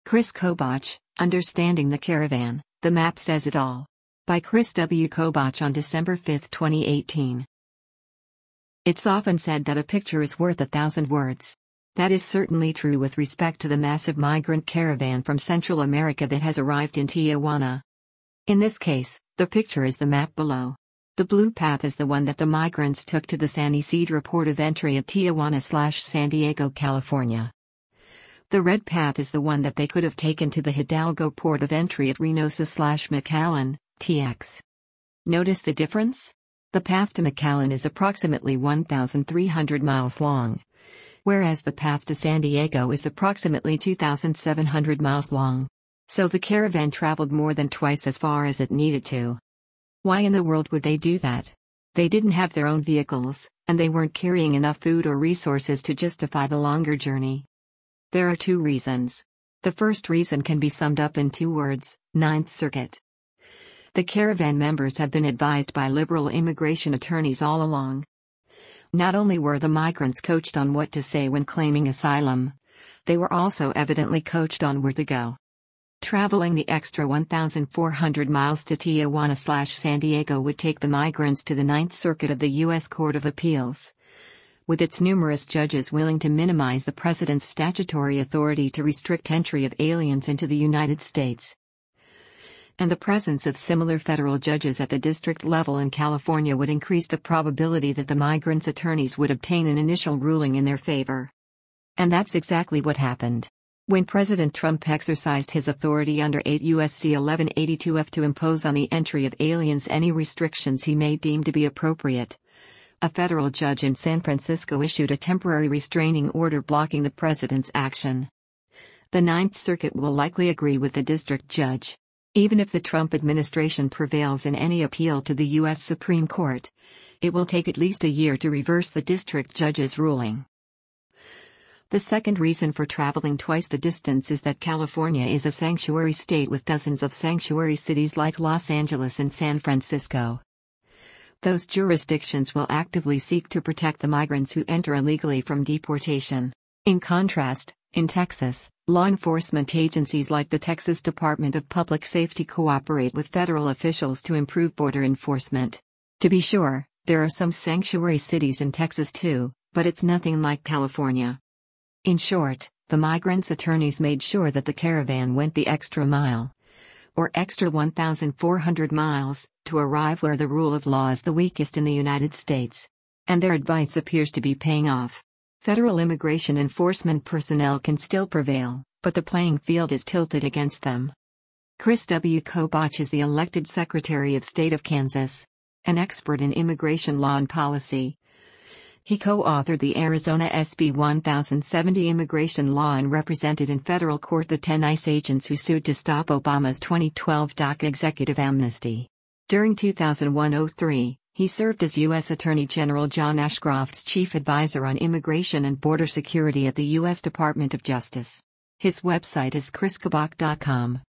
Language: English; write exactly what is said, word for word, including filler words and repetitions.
Chris Kobach, Understanding the Caravan, The Map Says It All. By Chris W. Kobach on December fifth, twenty eighteen. It's often said that a picture is worth a thousand words. That is certainly true with respect to the massive migrant caravan from Central America that has arrived in Tijuana. In this case, the picture is the map below. The blue path is the one that the migrants took to the San Ysidro port of entry at Tijuana/San Diego, California. The red path is the one that they could have taken to the Hidalgo port of entry at Reynosa/McAllen, T X. Notice the difference? The path to McAllen is approximately one thousand three hundred miles long, whereas the path to San Diego is approximately two thousand seven hundred miles long. So the caravan traveled more than twice as far as it needed to. Why in the world would they do that? They didn't have their own vehicles, and they weren't carrying enough food or resources to justify the longer journey. There are two reasons. The first reason can be summed up in two words: Ninth Circuit. The caravan members have been advised by liberal immigration attorneys all along. Not only were the migrants coached on what to say when claiming asylum, they were also evidently coached on where to go. Traveling the extra one thousand four hundred miles to Tijuana/San Diego would take the migrants to the Ninth Circuit of the U S Court of Appeals, with its numerous judges willing to minimize the president's statutory authority to restrict entry of aliens into the United States. And the presence of similar federal judges at the district level in California would increase the probability that the migrants' attorneys would obtain an initial ruling in their favor. And that's exactly what happened. When President Trump exercised his authority under eight U S C eleven eighty-two F to impose on the entry of aliens any restrictions he may deem to be appropriate, a federal judge in San Francisco issued a temporary restraining order blocking the president's action. The Ninth Circuit will likely agree with the district judge. Even if the Trump administration prevails in any appeal to the U S Supreme Court, it will take at least a year to reverse the district judge's ruling. The second reason for traveling twice the distance is that California is a sanctuary state with dozens of sanctuary cities like Los Angeles and San Francisco. Those jurisdictions will actively seek to protect the migrants who enter illegally from deportation. In contrast, in Texas, law enforcement agencies like the Texas Department of Public Safety cooperate with federal officials to improve border enforcement. To be sure, there are some sanctuary cities in Texas too, but it's nothing like California. In short, the migrants' attorneys made sure that the caravan went the extra mile, or extra one thousand four hundred miles, to arrive where the rule of law is the weakest in the United States. And their advice appears to be paying off. Federal immigration enforcement personnel can still prevail, but the playing field is tilted against them. Chris W. Kobach is the elected Secretary of State of Kansas, an expert in immigration law and policy. He co-authored the Arizona S B one thousand seventy immigration law and represented in federal court the ten ICE agents who sued to stop Obama's twenty twelve DACA executive amnesty. During two thousand one to oh three, he served as U S Attorney General John Ashcroft's chief advisor on immigration and border security at the U S Department of Justice. His website is chris kobach dot com.